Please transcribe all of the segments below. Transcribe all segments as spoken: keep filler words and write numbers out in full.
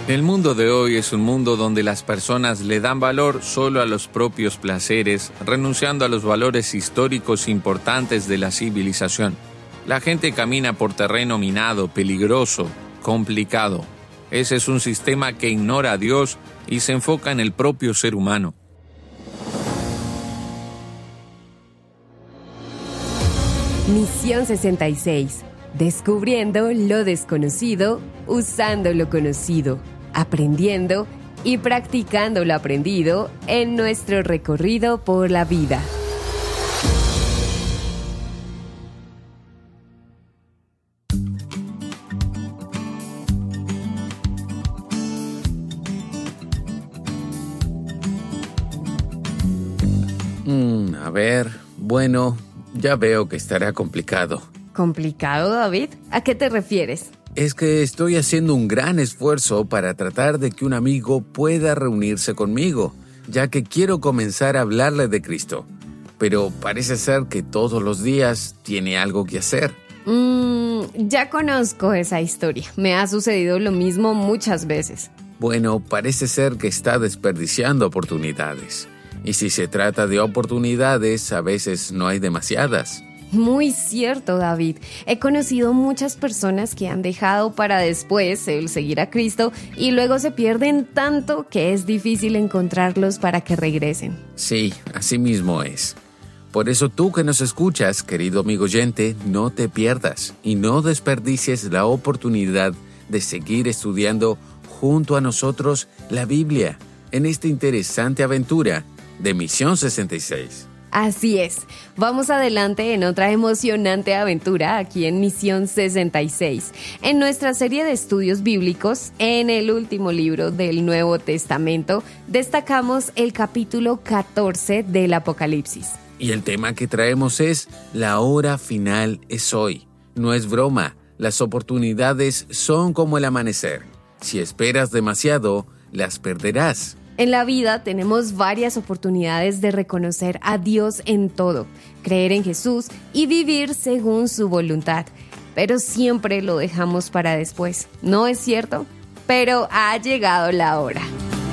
El mundo de hoy es un mundo donde las personas le dan valor solo a los propios placeres, renunciando a los valores históricos importantes de la civilización. La gente camina por terreno minado, peligroso, complicado. Ese es un sistema que ignora a Dios y se enfoca en el propio ser humano. Misión sesenta y seis. Descubriendo lo desconocido, usando lo conocido, aprendiendo y practicando lo aprendido en nuestro recorrido por la vida. Mm, a ver, bueno, ya veo que estará complicado. ¿Complicado, David? ¿A qué te refieres? Es que estoy haciendo un gran esfuerzo para tratar de que un amigo pueda reunirse conmigo, ya que quiero comenzar a hablarle de Cristo. Pero parece ser que todos los días tiene algo que hacer. Mm, ya conozco esa historia. Me ha sucedido lo mismo muchas veces. Bueno, parece ser que está desperdiciando oportunidades. Y si se trata de oportunidades, a veces no hay demasiadas. Muy cierto, David. He conocido muchas personas que han dejado para después el seguir a Cristo y luego se pierden tanto que es difícil encontrarlos para que regresen. Sí, así mismo es. Por eso tú que nos escuchas, querido amigo oyente, no te pierdas y no desperdicies la oportunidad de seguir estudiando junto a nosotros la Biblia en esta interesante aventura de Misión sesenta y seis. Así es. Vamos adelante en otra emocionante aventura aquí en Misión sesenta y seis, en nuestra serie de estudios bíblicos. En el último libro del Nuevo Testamento destacamos el capítulo catorce del Apocalipsis. Y el tema que traemos es: la hora final es hoy. No es broma, las oportunidades son como el amanecer. Si esperas demasiado, las perderás. En la vida tenemos varias oportunidades de reconocer a Dios en todo, creer en Jesús y vivir según su voluntad. Pero siempre lo dejamos para después, ¿no es cierto? Pero ha llegado la hora.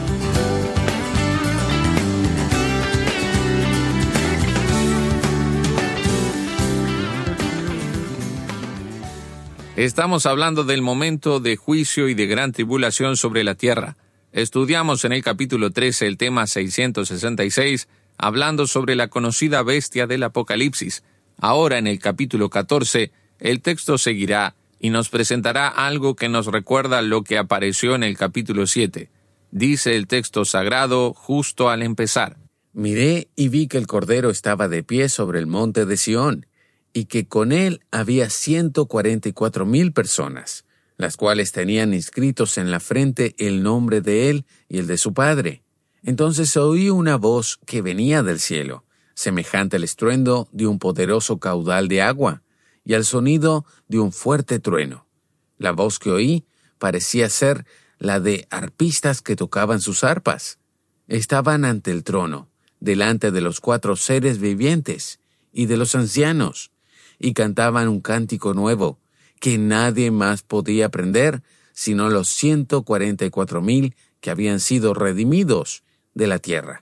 Estamos hablando del momento de juicio y de gran tribulación sobre la tierra. Estudiamos en el capítulo trece el tema seiscientos sesenta y seis, hablando sobre la conocida bestia del Apocalipsis. Ahora en el capítulo catorce, el texto seguirá y nos presentará algo que nos recuerda lo que apareció en el capítulo siete. Dice el texto sagrado justo al empezar: Miré y vi que el Cordero estaba de pie sobre el monte de Sión, y que con él había ciento cuarenta y cuatro mil personas, las cuales tenían inscritos en la frente el nombre de él y el de su padre. Entonces oí una voz que venía del cielo, semejante al estruendo de un poderoso caudal de agua, y al sonido de un fuerte trueno. La voz que oí parecía ser la de arpistas que tocaban sus arpas. Estaban ante el trono, delante de los cuatro seres vivientes y de los ancianos, y cantaban un cántico nuevo, que nadie más podía aprender, sino los ciento cuarenta y cuatro mil que habían sido redimidos de la tierra.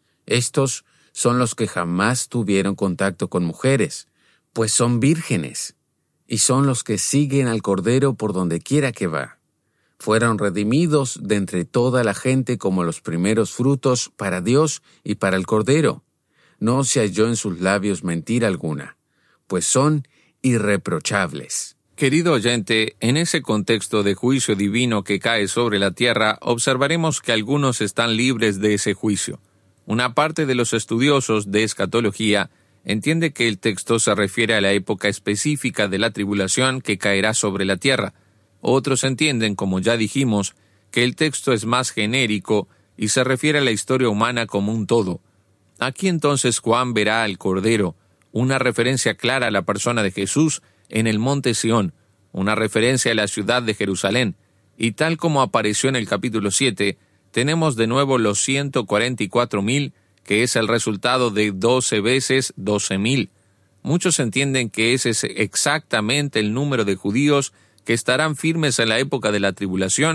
Estos son los que jamás tuvieron contacto con mujeres, pues son vírgenes, y son los que siguen al Cordero por donde quiera que va. Fueron redimidos de entre toda la gente como los primeros frutos para Dios y para el Cordero. No se halló en sus labios mentira alguna, pues son irreprochables. Querido oyente, en ese contexto de juicio divino que cae sobre la tierra, observaremos que algunos están libres de ese juicio. Una parte de los estudiosos de escatología entiende que el texto se refiere a la época específica de la tribulación que caerá sobre la tierra. Otros entienden, como ya dijimos, que el texto es más genérico y se refiere a la historia humana como un todo. Aquí entonces Juan verá al Cordero, una referencia clara a la persona de Jesús en el monte Sión, una referencia a la ciudad de Jerusalén, y tal como apareció en el capítulo siete, tenemos de nuevo los ciento cuarenta y cuatro mil, que es el resultado de doce veces doce mil. Muchos entienden que ese es exactamente el número de judíos que estarán firmes en la época de la tribulación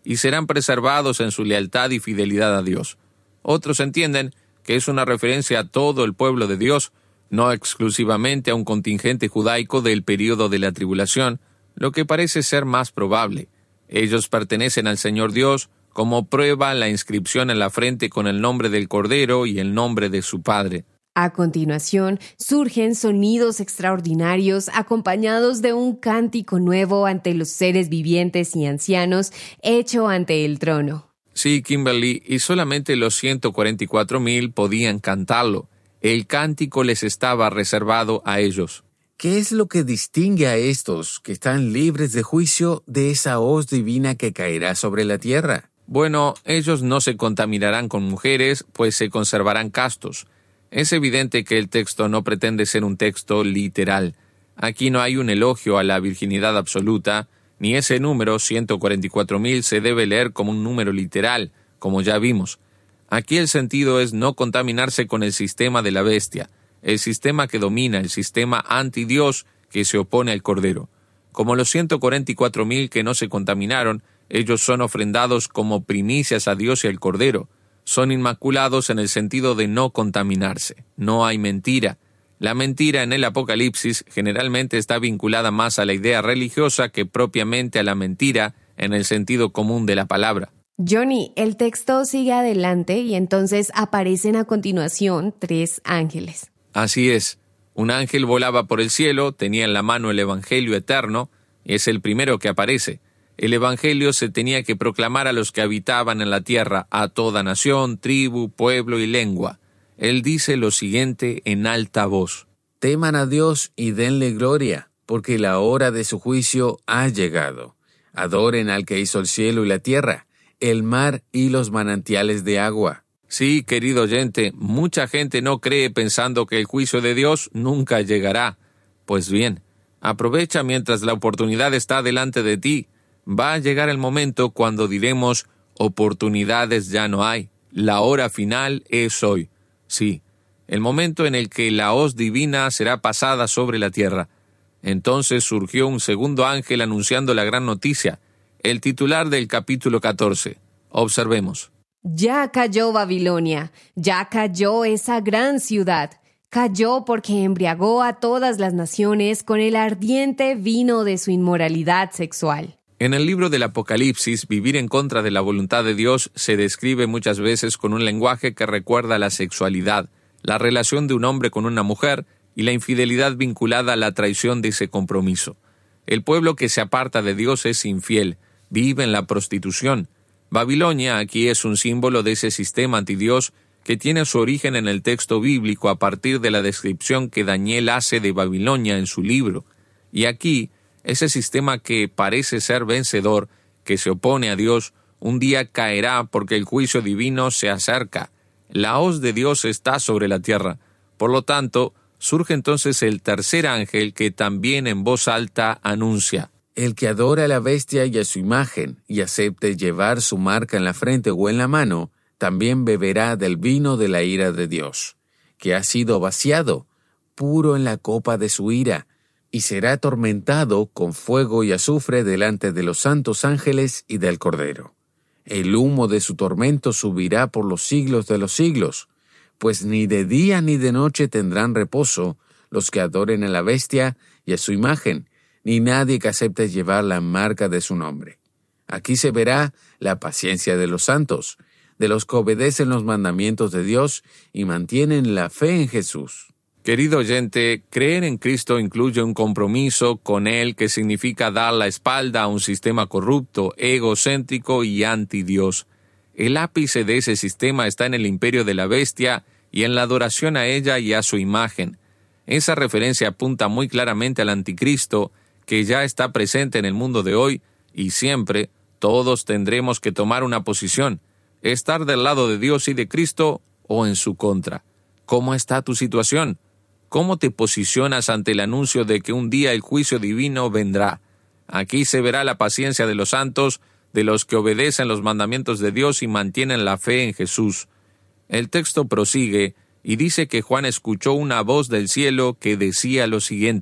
y serán preservados en su lealtad y fidelidad a Dios. Otros entienden que es una referencia a todo el pueblo de Dios, no exclusivamente a un contingente judaico del período de la tribulación, lo que parece ser más probable. Ellos pertenecen al Señor Dios, como prueba la inscripción en la frente con el nombre del Cordero y el nombre de su Padre. A continuación, surgen sonidos extraordinarios acompañados de un cántico nuevo ante los seres vivientes y ancianos, hecho ante el trono. Sí, Kimberly, y solamente los ciento cuarenta y cuatro mil podían cantarlo. El cántico les estaba reservado a ellos. ¿Qué es lo que distingue a estos que están libres de juicio de esa hoz divina que caerá sobre la tierra? Bueno, ellos no se contaminarán con mujeres, pues se conservarán castos. Es evidente que el texto no pretende ser un texto literal. Aquí no hay un elogio a la virginidad absoluta, ni ese número, ciento cuarenta y cuatro mil, se debe leer como un número literal, como ya vimos. Aquí el sentido es no contaminarse con el sistema de la bestia, el sistema que domina, el sistema anti-Dios que se opone al Cordero. Como los ciento cuarenta y cuatro mil que no se contaminaron, ellos son ofrendados como primicias a Dios y al Cordero. Son inmaculados en el sentido de no contaminarse. No hay mentira. La mentira en el Apocalipsis generalmente está vinculada más a la idea religiosa que propiamente a la mentira en el sentido común de la palabra. Johnny, el texto sigue adelante y entonces aparecen a continuación tres ángeles. Así es. Un ángel volaba por el cielo, tenía en la mano el Evangelio eterno, y es el primero que aparece. El Evangelio se tenía que proclamar a los que habitaban en la tierra, a toda nación, tribu, pueblo y lengua. Él dice lo siguiente en alta voz: Teman a Dios y denle gloria, porque la hora de su juicio ha llegado. Adoren al que hizo el cielo y la tierra, el mar y los manantiales de agua. Sí, querido oyente, mucha gente no cree pensando que el juicio de Dios nunca llegará. Pues bien, aprovecha mientras la oportunidad está delante de ti. Va a llegar el momento cuando diremos, oportunidades ya no hay, la hora final es hoy. Sí, el momento en el que la hoz divina será pasada sobre la tierra. Entonces surgió un segundo ángel anunciando la gran noticia, el titular del capítulo catorce. Observemos. Ya cayó Babilonia, ya cayó esa gran ciudad. Cayó porque embriagó a todas las naciones con el ardiente vino de su inmoralidad sexual. En el libro del Apocalipsis, vivir en contra de la voluntad de Dios se describe muchas veces con un lenguaje que recuerda la sexualidad, la relación de un hombre con una mujer y la infidelidad vinculada a la traición de ese compromiso. El pueblo que se aparta de Dios es infiel, vive en la prostitución. Babilonia aquí es un símbolo de ese sistema antidios que tiene su origen en el texto bíblico a partir de la descripción que Daniel hace de Babilonia en su libro. Y aquí, ese sistema que parece ser vencedor, que se opone a Dios, un día caerá porque el juicio divino se acerca. La hoz de Dios está sobre la tierra. Por lo tanto, surge entonces el tercer ángel que también en voz alta anuncia: El que adora a la bestia y a su imagen, y acepte llevar su marca en la frente o en la mano, también beberá del vino de la ira de Dios, que ha sido vaciado, puro en la copa de su ira, y será atormentado con fuego y azufre delante de los santos ángeles y del Cordero. El humo de su tormento subirá por los siglos de los siglos, pues ni de día ni de noche tendrán reposo los que adoren a la bestia y a su imagen, ni nadie que acepte llevar la marca de su nombre. Aquí se verá la paciencia de los santos, de los que obedecen los mandamientos de Dios y mantienen la fe en Jesús. Querido oyente, creer en Cristo incluye un compromiso con Él que significa dar la espalda a un sistema corrupto, egocéntrico y anti-Dios. El ápice de ese sistema está en el imperio de la bestia y en la adoración a ella y a su imagen. Esa referencia apunta muy claramente al anticristo, que ya está presente en el mundo de hoy, y siempre todos tendremos que tomar una posición, estar del lado de Dios y de Cristo o en su contra. ¿Cómo está tu situación? ¿Cómo te posicionas ante el anuncio de que un día el juicio divino vendrá? Aquí se verá la paciencia de los santos, de los que obedecen los mandamientos de Dios y mantienen la fe en Jesús. El texto prosigue y dice que Juan escuchó una voz del cielo que decía lo siguiente: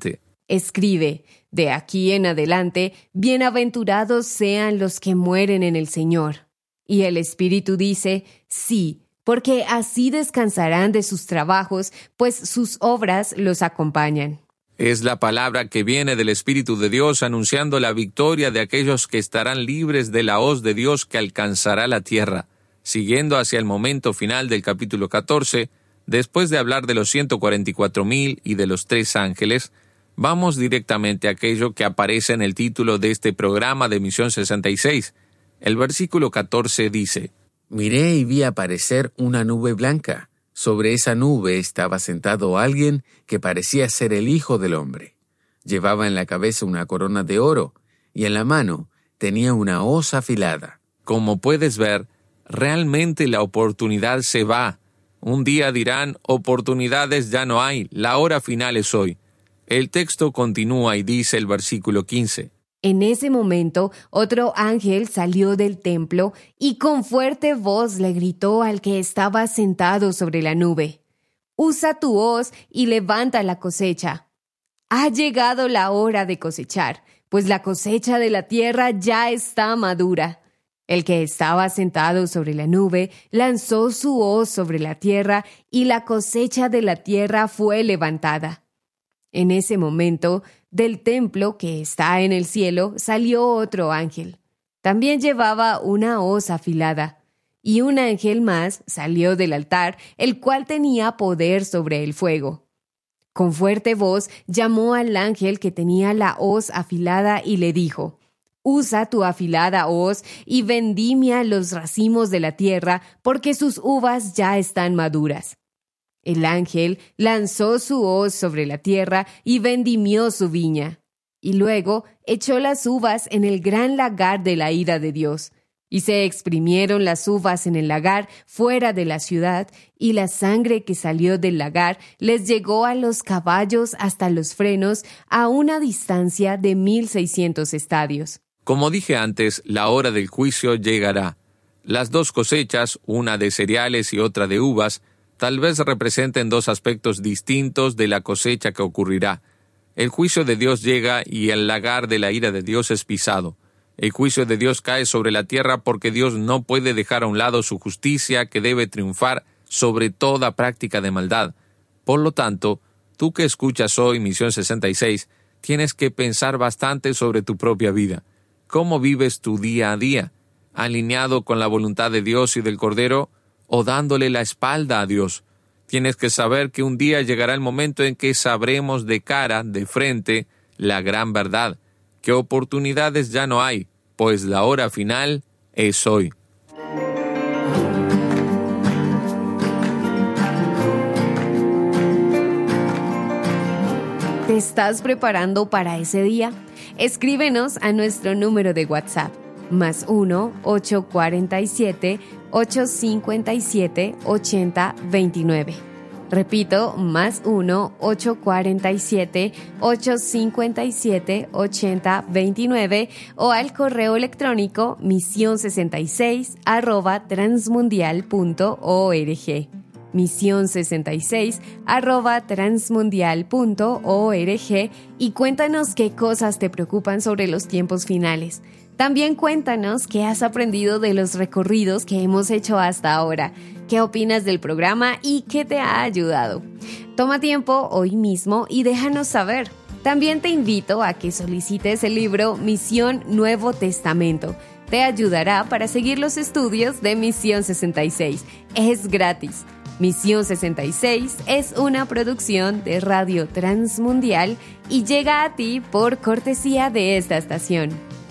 Escribe, de aquí en adelante, bienaventurados sean los que mueren en el Señor. Y el Espíritu dice, sí, porque así descansarán de sus trabajos, pues sus obras los acompañan. Es la palabra que viene del Espíritu de Dios anunciando la victoria de aquellos que estarán libres de la hoz de Dios que alcanzará la tierra. Siguiendo hacia el momento final del capítulo catorce, después de hablar de los ciento cuarenta y cuatro mil y de los tres ángeles, vamos directamente a aquello que aparece en el título de este programa de Misión sesenta y seis. El versículo catorce dice: Miré y vi aparecer una nube blanca. Sobre esa nube estaba sentado alguien que parecía ser el Hijo del Hombre. Llevaba en la cabeza una corona de oro y en la mano tenía una hoz afilada. Como puedes ver, realmente la oportunidad se va. Un día dirán, oportunidades ya no hay, la hora final es hoy. El texto continúa y dice el versículo quince. En ese momento, otro ángel salió del templo y con fuerte voz le gritó al que estaba sentado sobre la nube: «Usa tu hoz y levanta la cosecha. Ha llegado la hora de cosechar, pues la cosecha de la tierra ya está madura». El que estaba sentado sobre la nube lanzó su hoz sobre la tierra y la cosecha de la tierra fue levantada. En ese momento, del templo que está en el cielo salió otro ángel. También llevaba una hoz afilada. Y un ángel más salió del altar, el cual tenía poder sobre el fuego. Con fuerte voz llamó al ángel que tenía la hoz afilada y le dijo: «Usa tu afilada hoz y vendimia los racimos de la tierra, porque sus uvas ya están maduras». El ángel lanzó su hoz sobre la tierra y vendimió su viña. Y luego echó las uvas en el gran lagar de la ira de Dios. Y se exprimieron las uvas en el lagar fuera de la ciudad, y la sangre que salió del lagar les llegó a los caballos hasta los frenos a una distancia de mil seiscientos estadios. Como dije antes, la hora del juicio llegará. Las dos cosechas, una de cereales y otra de uvas, tal vez representen dos aspectos distintos de la cosecha que ocurrirá. El juicio de Dios llega y el lagar de la ira de Dios es pisado. El juicio de Dios cae sobre la tierra porque Dios no puede dejar a un lado su justicia, que debe triunfar sobre toda práctica de maldad. Por lo tanto, tú que escuchas hoy Misión sesenta y seis, tienes que pensar bastante sobre tu propia vida. ¿Cómo vives tu día a día? ¿Alineado con la voluntad de Dios y del Cordero, o dándole la espalda a Dios? Tienes que saber que un día llegará el momento en que sabremos de cara, de frente, la gran verdad, que oportunidades ya no hay, pues la hora final es hoy. ¿Te estás preparando para ese día? Escríbenos a nuestro número de WhatsApp, más uno ocho cuatro siete ocho cinco siete ocho cero dos nueve. Repito, más uno ocho cuatro siete ocho cinco siete ocho cero dos nueve o al correo electrónico misión sesenta y seis arroba transmundial punto org. misión sesenta y seis arroba transmundial punto org y cuéntanos qué cosas te preocupan sobre los tiempos finales. También cuéntanos qué has aprendido de los recorridos que hemos hecho hasta ahora, qué opinas del programa y qué te ha ayudado. Toma tiempo hoy mismo y déjanos saber. También te invito a que solicites el libro Misión Nuevo Testamento. Te ayudará para seguir los estudios de Misión sesenta y seis. Es gratis. Misión sesenta y seis es una producción de Radio Transmundial y llega a ti por cortesía de esta estación.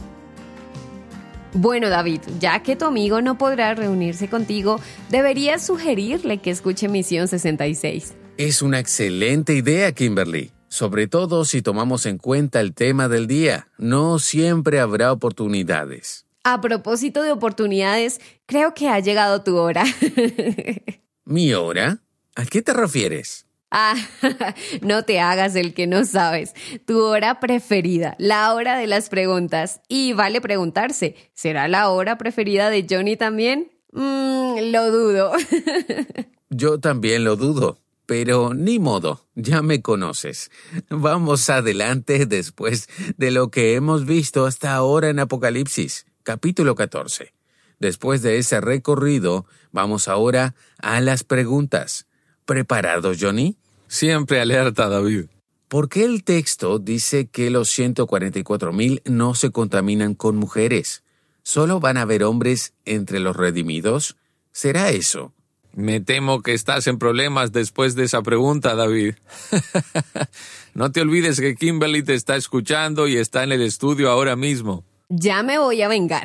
Bueno, David, ya que tu amigo no podrá reunirse contigo, deberías sugerirle que escuche Misión sesenta y seis. Es una excelente idea, Kimberly. Sobre todo si tomamos en cuenta el tema del día. No siempre habrá oportunidades. A propósito de oportunidades, creo que ha llegado tu hora. ¿Mi hora? ¿A qué te refieres? Ah, no te hagas el que no sabes. Tu hora preferida, la hora de las preguntas. Y vale preguntarse, ¿será la hora preferida de Johnny también? Mmm, lo dudo. Yo también lo dudo. Pero ni modo, ya me conoces. Vamos adelante después de lo que hemos visto hasta ahora en Apocalipsis, capítulo catorce. Después de ese recorrido, vamos ahora a las preguntas. ¿Preparado, Johnny? Siempre alerta, David. ¿Por qué el texto dice que los ciento cuarenta y cuatro mil no se contaminan con mujeres? ¿Solo van a haber hombres entre los redimidos? ¿Será eso? Me temo que estás en problemas después de esa pregunta, David. No te olvides que Kimberly te está escuchando y está en el estudio ahora mismo. Ya me voy a vengar.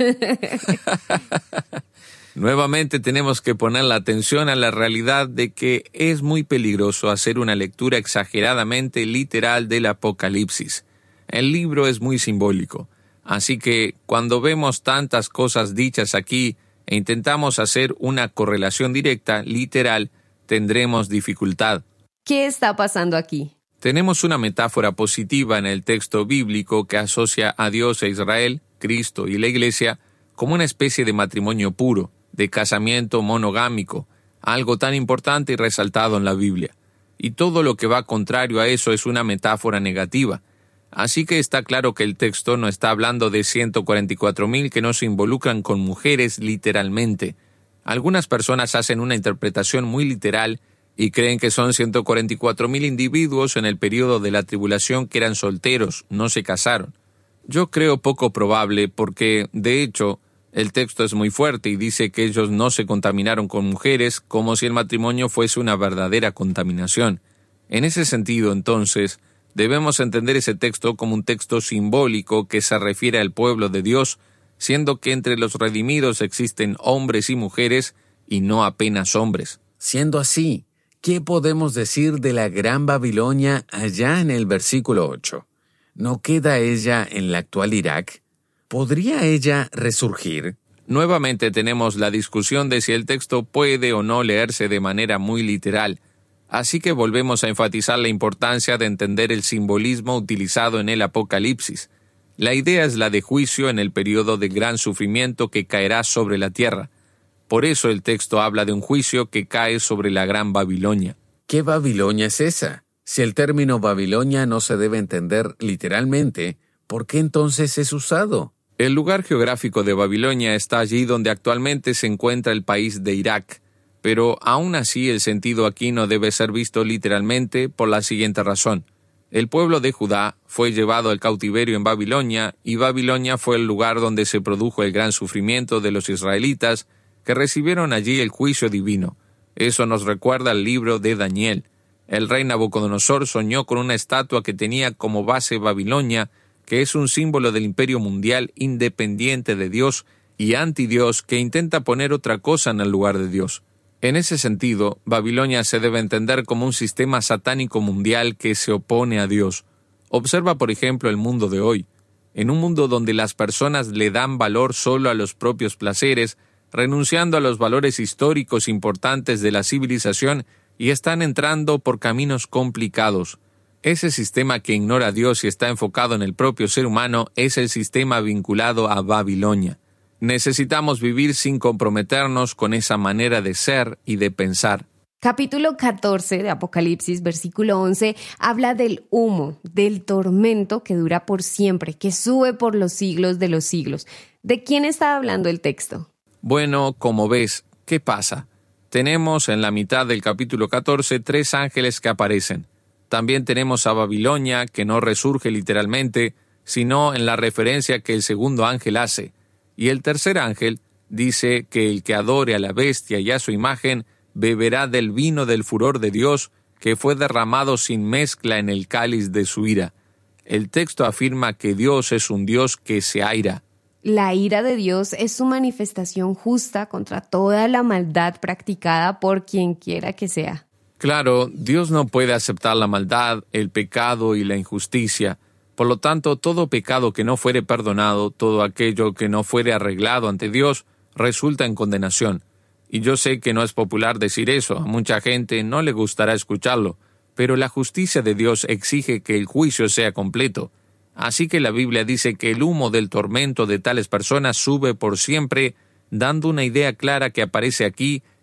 Nuevamente tenemos que poner la atención a la realidad de que es muy peligroso hacer una lectura exageradamente literal del Apocalipsis. El libro es muy simbólico, así que cuando vemos tantas cosas dichas aquí e intentamos hacer una correlación directa, literal, tendremos dificultad. ¿Qué está pasando aquí? Tenemos una metáfora positiva en el texto bíblico que asocia a Dios e Israel, Cristo y la Iglesia como una especie de matrimonio puro, de casamiento monogámico, algo tan importante y resaltado en la Biblia. Y todo lo que va contrario a eso es una metáfora negativa. Así que está claro que el texto no está hablando de ciento cuarenta y cuatro mil que no se involucran con mujeres literalmente. Algunas personas hacen una interpretación muy literal y creen que son ciento cuarenta y cuatro mil individuos en el periodo de la tribulación que eran solteros, no se casaron. Yo creo poco probable porque, de hecho, el texto es muy fuerte y dice que ellos no se contaminaron con mujeres como si el matrimonio fuese una verdadera contaminación. En ese sentido, entonces, debemos entender ese texto como un texto simbólico que se refiere al pueblo de Dios, siendo que entre los redimidos existen hombres y mujeres y no apenas hombres. Siendo así, ¿qué podemos decir de la Gran Babilonia allá en el versículo ocho? ¿No queda ella en la actual Irak? ¿Podría ella resurgir? Nuevamente tenemos la discusión de si el texto puede o no leerse de manera muy literal. Así que volvemos a enfatizar la importancia de entender el simbolismo utilizado en el Apocalipsis. La idea es la de juicio en el periodo de gran sufrimiento que caerá sobre la tierra. Por eso el texto habla de un juicio que cae sobre la Gran Babilonia. ¿Qué Babilonia es esa? Si el término Babilonia no se debe entender literalmente, ¿por qué entonces es usado? El lugar geográfico de Babilonia está allí donde actualmente se encuentra el país de Irak. Pero aún así el sentido aquí no debe ser visto literalmente por la siguiente razón. El pueblo de Judá fue llevado al cautiverio en Babilonia y Babilonia fue el lugar donde se produjo el gran sufrimiento de los israelitas que recibieron allí el juicio divino. Eso nos recuerda al libro de Daniel. El rey Nabucodonosor soñó con una estatua que tenía como base Babilonia, que es un símbolo del imperio mundial independiente de Dios y anti-Dios que intenta poner otra cosa en el lugar de Dios. En ese sentido, Babilonia se debe entender como un sistema satánico mundial que se opone a Dios. Observa, por ejemplo, el mundo de hoy. En un mundo donde las personas le dan valor solo a los propios placeres, renunciando a los valores históricos importantes de la civilización y están entrando por caminos complicados. Ese sistema que ignora a Dios y está enfocado en el propio ser humano es el sistema vinculado a Babilonia. Necesitamos vivir sin comprometernos con esa manera de ser y de pensar. Capítulo catorce de Apocalipsis, versículo once, habla del humo, del tormento que dura por siempre, que sube por los siglos de los siglos. ¿De quién está hablando el texto? Bueno, como ves, ¿qué pasa? Tenemos en la mitad del capítulo catorce tres ángeles que aparecen. También tenemos a Babilonia, que no resurge literalmente, sino en la referencia que el segundo ángel hace. Y el tercer ángel dice que el que adore a la bestia y a su imagen beberá del vino del furor de Dios, que fue derramado sin mezcla en el cáliz de su ira. El texto afirma que Dios es un Dios que se aira. La ira de Dios es su manifestación justa contra toda la maldad practicada por quien quiera que sea. Claro, Dios no puede aceptar la maldad, el pecado y la injusticia. Por lo tanto, todo pecado que no fuere perdonado, todo aquello que no fuere arreglado ante Dios, resulta en condenación. Y yo sé que no es popular decir eso, a mucha gente no le gustará escucharlo, pero la justicia de Dios exige que el juicio sea completo. Así que la Biblia dice que el humo del tormento de tales personas sube por siempre, dando una idea clara que aparece aquí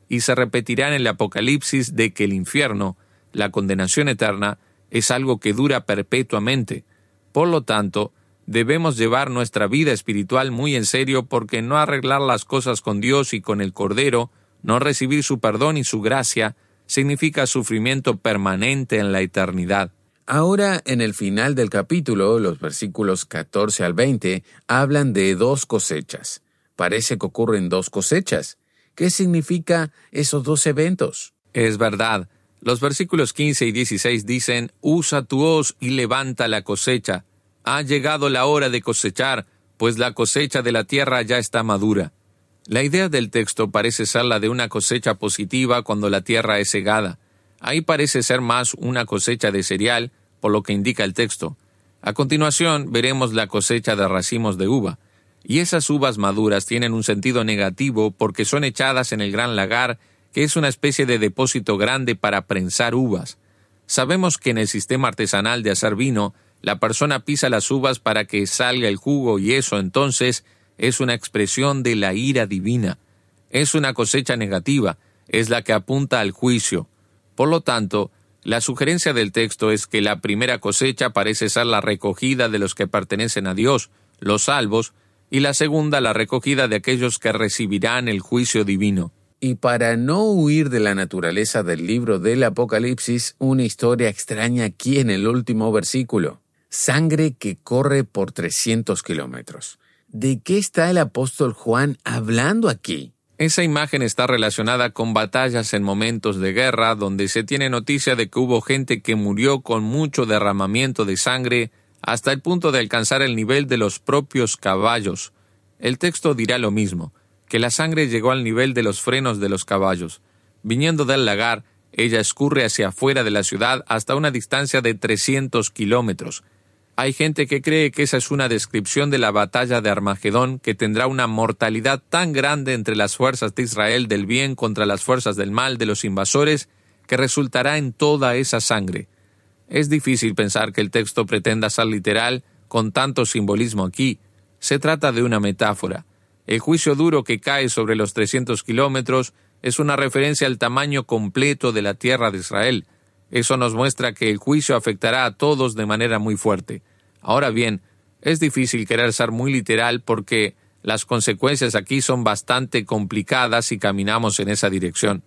y se repetirá en el Apocalipsis de que el infierno, la condenación eterna, es algo que dura perpetuamente. Por lo tanto, debemos llevar nuestra vida espiritual muy en serio, porque no arreglar las cosas con Dios y con el Cordero, no recibir su perdón y su gracia, significa sufrimiento permanente en la eternidad. Ahora, en el final del capítulo, los versículos catorce al veinte, hablan de dos cosechas. Parece que ocurren dos cosechas. ¿Qué significa esos dos eventos? Es verdad. Los versículos quince y dieciséis dicen: «Usa tu hoz y levanta la cosecha. Ha llegado la hora de cosechar, pues la cosecha de la tierra ya está madura». La idea del texto parece ser la de una cosecha positiva cuando la tierra es segada. Ahí parece ser más una cosecha de cereal, por lo que indica el texto. A continuación, veremos la cosecha de racimos de uva. Y esas uvas maduras tienen un sentido negativo porque son echadas en el gran lagar, que es una especie de depósito grande para prensar uvas. Sabemos que en el sistema artesanal de hacer vino, la persona pisa las uvas para que salga el jugo, y eso entonces es una expresión de la ira divina. Es una cosecha negativa, es la que apunta al juicio. Por lo tanto, la sugerencia del texto es que la primera cosecha parece ser la recogida de los que pertenecen a Dios, los salvos, y la segunda la recogida de aquellos que recibirán el juicio divino. Y para no huir de la naturaleza del libro del Apocalipsis, una historia extraña aquí en el último versículo. Sangre que corre por trescientos kilómetros. ¿De qué está el apóstol Juan hablando aquí? Esa imagen está relacionada con batallas en momentos de guerra, donde se tiene noticia de que hubo gente que murió con mucho derramamiento de sangre, hasta el punto de alcanzar el nivel de los propios caballos. El texto dirá lo mismo, que la sangre llegó al nivel de los frenos de los caballos. Viniendo del lagar, ella escurre hacia afuera de la ciudad hasta una distancia de trescientos kilómetros. Hay gente que cree que esa es una descripción de la batalla de Armagedón, que tendrá una mortalidad tan grande entre las fuerzas de Israel del bien contra las fuerzas del mal de los invasores, que resultará en toda esa sangre. Es difícil pensar que el texto pretenda ser literal con tanto simbolismo aquí. Se trata de una metáfora. El juicio duro que cae sobre los trescientos kilómetros es una referencia al tamaño completo de la tierra de Israel. Eso nos muestra que el juicio afectará a todos de manera muy fuerte. Ahora bien, es difícil querer ser muy literal porque las consecuencias aquí son bastante complicadas si caminamos en esa dirección.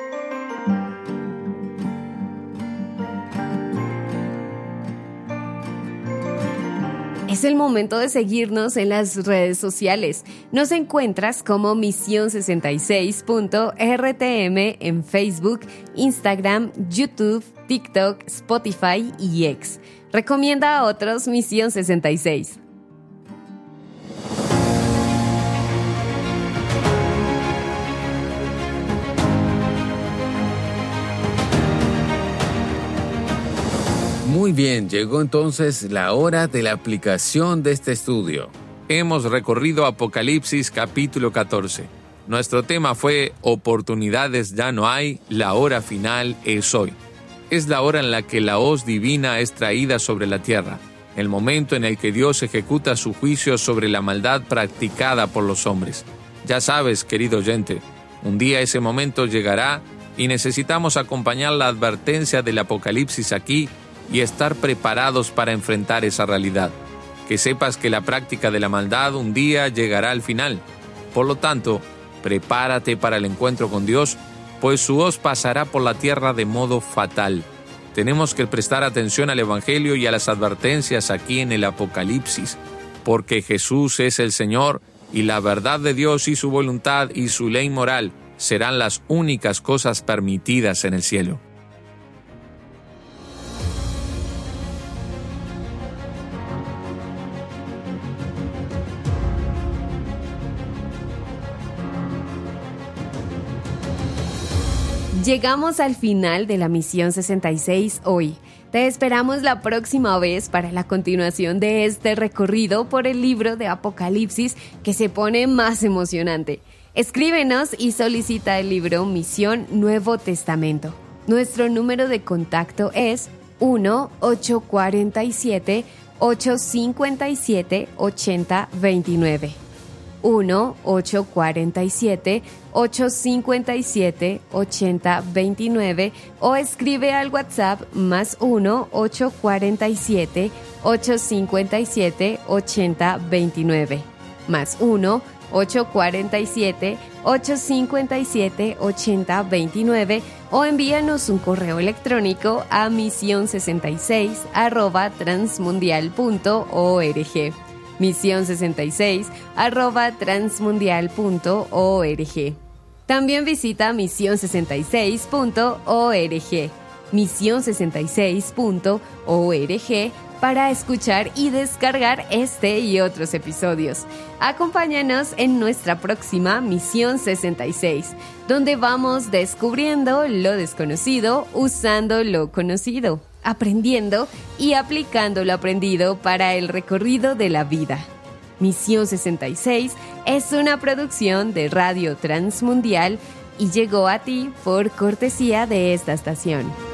Es el momento de seguirnos en las redes sociales. Nos encuentras como Misión sesenta y seis punto R T M en Facebook, Instagram, YouTube, TikTok, Spotify y X. Recomienda a otros Misión sesenta y seis. Muy bien, llegó entonces la hora de la aplicación de este estudio. Hemos recorrido Apocalipsis capítulo catorce. Nuestro tema fue Oportunidades ya no hay, la hora final es hoy. Es la hora en la que la hoz divina es traída sobre la tierra, el momento en el que Dios ejecuta su juicio sobre la maldad practicada por los hombres. Ya sabes, querido oyente, un día ese momento llegará y necesitamos acompañar la advertencia del Apocalipsis aquí y estar preparados para enfrentar esa realidad. Que sepas que la práctica de la maldad un día llegará al final. Por lo tanto, prepárate para el encuentro con Dios, pues su hoz pasará por la tierra de modo fatal. Tenemos que prestar atención al Evangelio y a las advertencias aquí en el Apocalipsis, porque Jesús es el Señor y la verdad de Dios y su voluntad y su ley moral serán las únicas cosas permitidas en el cielo. Llegamos al final de la Misión sesenta y seis hoy. Te esperamos la próxima vez para la continuación de este recorrido por el libro de Apocalipsis, que se pone más emocionante. Escríbenos y solicita el libro Misión Nuevo Testamento. Nuestro número de contacto es uno ocho cuatro siete, ocho cinco siete, ocho cero dos nueve. uno ocho cuatro siete, ocho cinco siete, ocho cero dos nueve o escribe al WhatsApp más uno ocho cuatro siete, ocho cinco siete, ocho cero dos nueve. Más uno ocho cuatro siete, ocho cinco siete, ocho cero dos nueve o envíanos un correo electrónico a misión sesenta y seis arroba transmundial punto org. misión sesenta y seis arroba transmundial punto org. También visita misión sesenta y seis punto org. misión sesenta y seis punto org para escuchar y descargar este y otros episodios. Acompáñanos en nuestra próxima Misión sesenta y seis, donde vamos descubriendo lo desconocido usando lo conocido, aprendiendo y aplicando lo aprendido para el recorrido de la vida. Misión sesenta y seis es una producción de Radio Transmundial y llegó a ti por cortesía de esta estación.